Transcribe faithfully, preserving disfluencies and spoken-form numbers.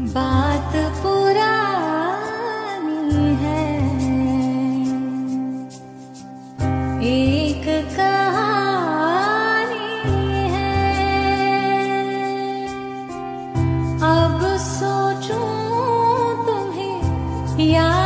बात पुरानी है, एक कहानी है। अब सोचूं तुम्हें याद